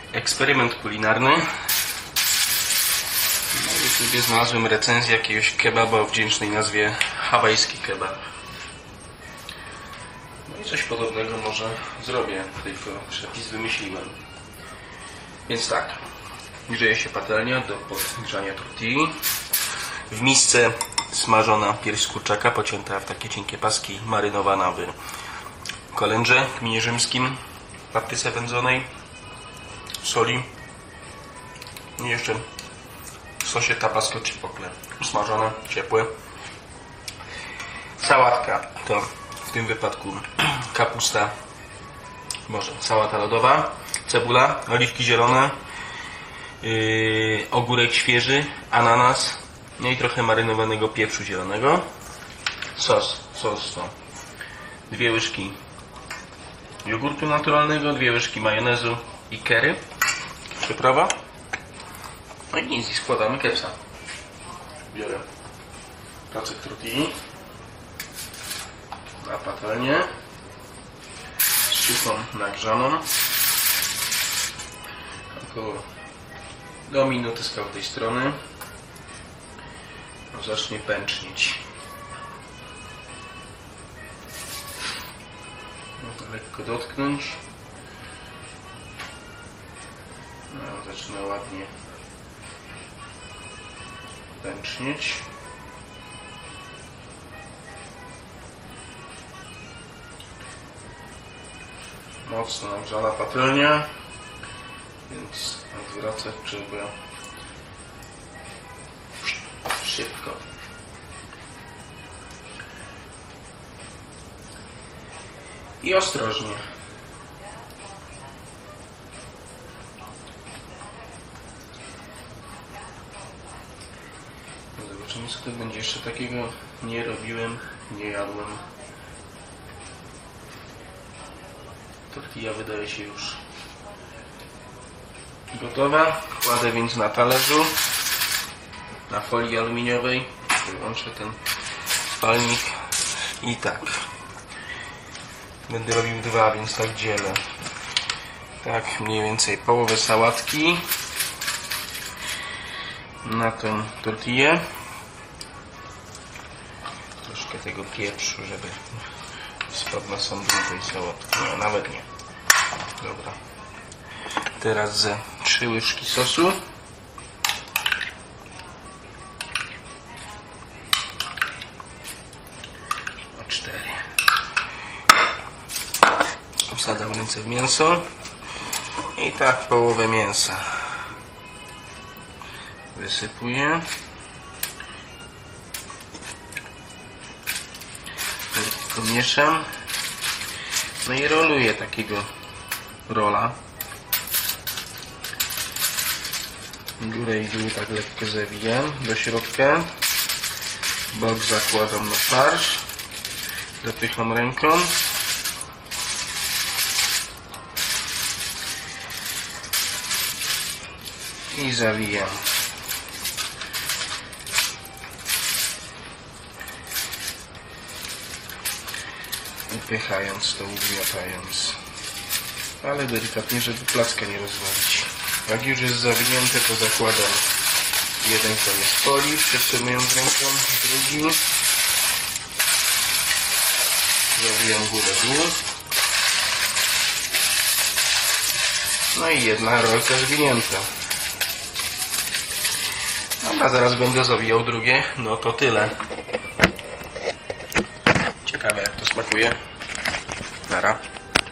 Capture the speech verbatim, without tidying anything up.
eksperyment kulinarny. Na YouTubie znalazłem recenzję jakiegoś kebaba o wdzięcznej nazwie hawajski kebab. No i coś podobnego może zrobię, tylko przepis wymyśliłem. Więc tak, grzeje się patelnia do podgrzania tortilli. W misce smażona pierś z kurczaka, pocięta w takie cienkie paski, marynowana w kolendrze kminie rzymskim, papryce wędzonej, soli i jeszcze w sosie tabasco chipotle, smażone, ciepłe. Sałatka to w tym wypadku kapusta, może sałata lodowa, cebula, oliwki zielone, yy, ogórek świeży, ananas, no i trochę marynowanego pieprzu zielonego. Sos, sos to dwie łyżki jogurtu naturalnego, dwie łyżki majonezu i curry, przyprawa. No i nic, i składamy kepsa. Biorę placek tortilli na patelnię, suchą, nagrzaną, około do minuty z każdej strony. Zacznie pęcznić. Można lekko dotknąć. No, zaczyna ładnie pęcznieć. Mocno nagrzana patelnia, więc odwracać trzeba szybko. I ostrożnie. Zobaczymy, co to będzie. Jeszcze takiego nie robiłem, nie jadłem. Tortilla wydaje się już gotowa. Kładę więc na talerzu, na folii aluminiowej. Wyłączę ten spalnik i tak. Będę robił dwa, więc tak dzielę. Tak mniej więcej połowę sałatki na tą tortillę. Troszkę tego pieprzu, żeby spadł na sam dół tej sałatki. No, nawet nie. Dobra. Teraz ze trzy łyżki sosu. O cztery. Wsadzam ręce w mięso. I tak połowę mięsa wysypuję. Lekko mieszam. No i roluję takiego rola. Górę i dół tak lekko zawijam do środka. Bok zakładam na farsz. Zapycham ręką. I zawijam. Upychając to, ugniatając. Ale delikatnie, żeby placka nie rozwalić. Jak już jest zawinięte, to zakładam jeden koniec folii, przytrzymując ręką, drugi. Zawijam górę dół. No i jedna rolka zwinięta. Dobra, zaraz będę zawijał drugie. No to tyle. Ciekawe, jak to smakuje. Nara.